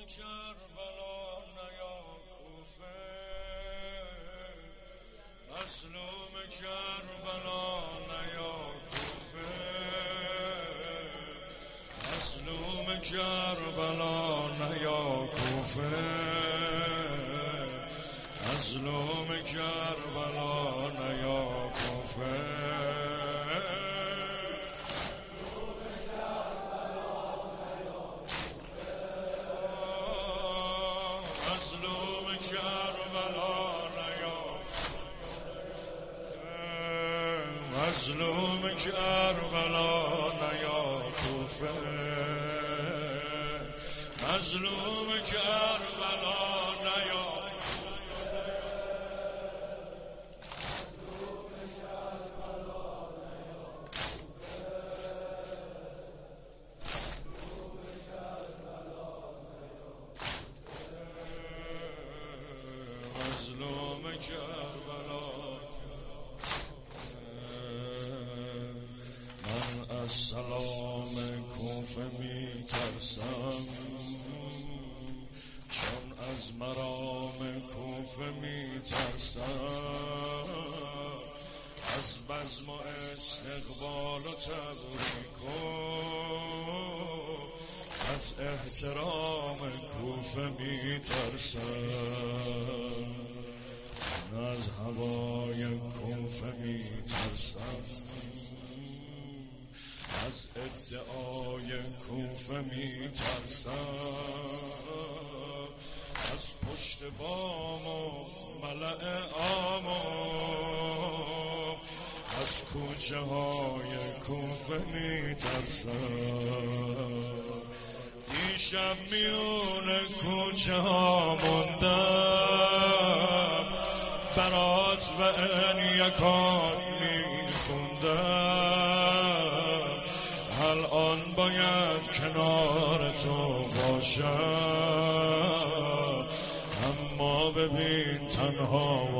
کربلا نیا کوفه، مظلوم کربلا نیا کوفه، مظلوم کربلا نیا کوفه، مظلوم کربلا نیا کوفه. مظلوم کربلا نیا کوفه، مظلوم کربلا نیا مظلوم کربلا. از سلام کوفه می ترسم، چون از مرام کوفه می ترسم، از بزم و استقبال و تبریک و از احترام کوفه می ترسم، از هوای کوفه می ترسم، از ادعای کوفه می ترسم، از پشت بام و ملأ عام، از کوچه های کوفه می ترسم. دیشب میون کوچه ها موندم، برات و ان یکان می خوندم، الان باید کنار تو باشم، اما ببین تنها و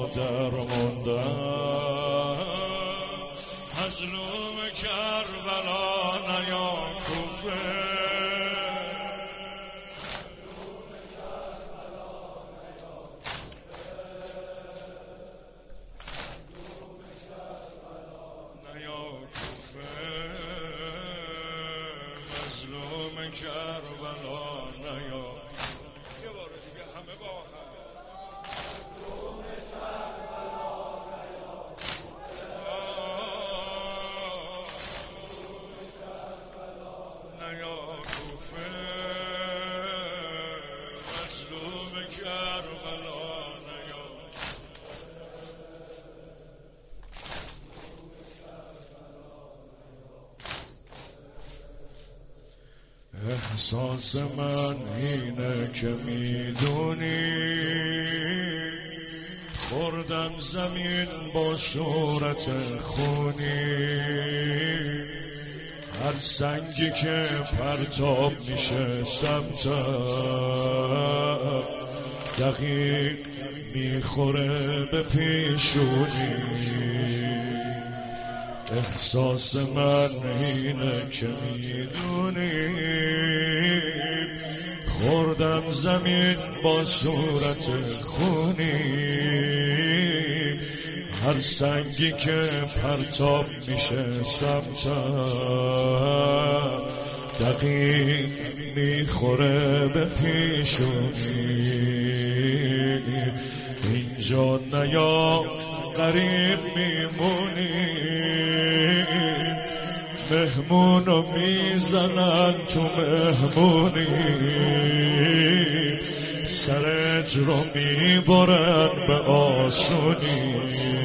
درماندم. مظلوم کربلا نیا کوفه، مظلوم کربلا نیا. یه بار دیگه همه با هم. مظلوم کربلا نیا کوفه، مظلوم کربلا نیا. احساس من اینه که میدونی، خوردم زمین با صورت خونی، هر سنگی که پرتاب میشه سمتم، دقیق میخوره به پیشونی. احساس من اینه که میدونی، خوردم زمین با صورت خونی، هر سنگی که پرتاب میشه سمتم، دقیق میخوره به پیشونی. اینجا نیا غریب میمونی، مهمونو میزنن تو مهمونی، سرت رو میبرن به آسونی،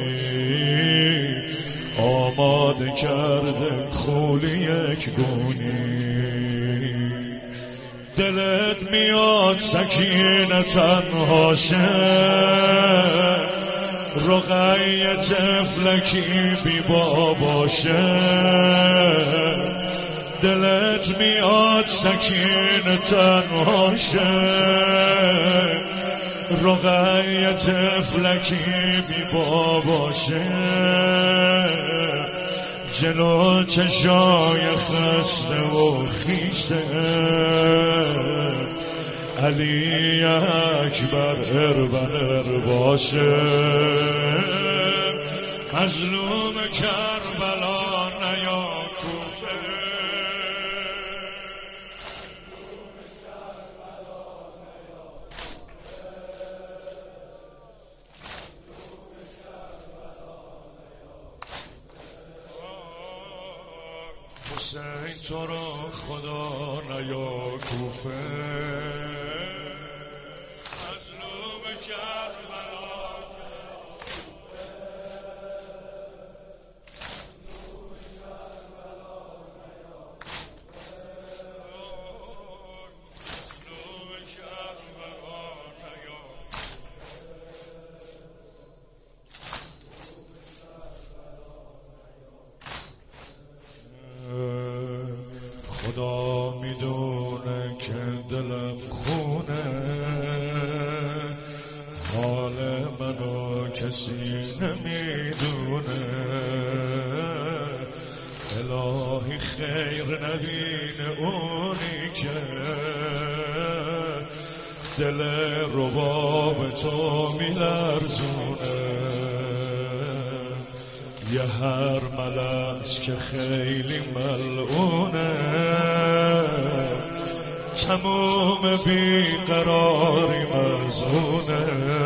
آماده کرده خولی یک گونی. دلت میاد سکینه تنها شه، رقیه طفلکی بی باباشه، دلت میاد سکینه تنها شه، رقیه طفلکی بی باباشه، جلو چشای خسته و خیسته، علی اکبر اربنر باشه، مظلوم کربلا نیا کوفه. حسین تو را خدا نیا کوفه، مظلوم کربلا خدا میدونه که دلم خونه، حال منو کسی نمیدونه. الهی خیر نبینه اونی که دل رباب تو میلرزونه. یه هر ملس که خیلی ملعونه، تموم بیقراری مرزونه.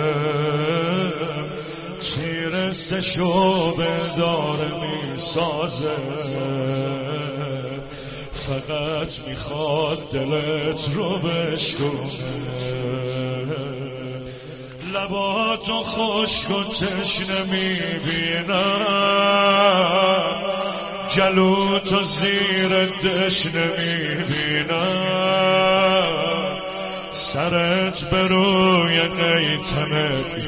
تیر شعبه داره میسازه، فقط میخواد دلت رو بشکونه. لباتو خشک و تشنه میبینم، جلوتو زیر دشنه میبینم. سرت به روی نیتمت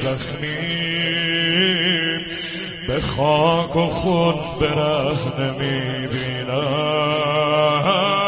زخمی، به خاک و خون برهنه میبینم.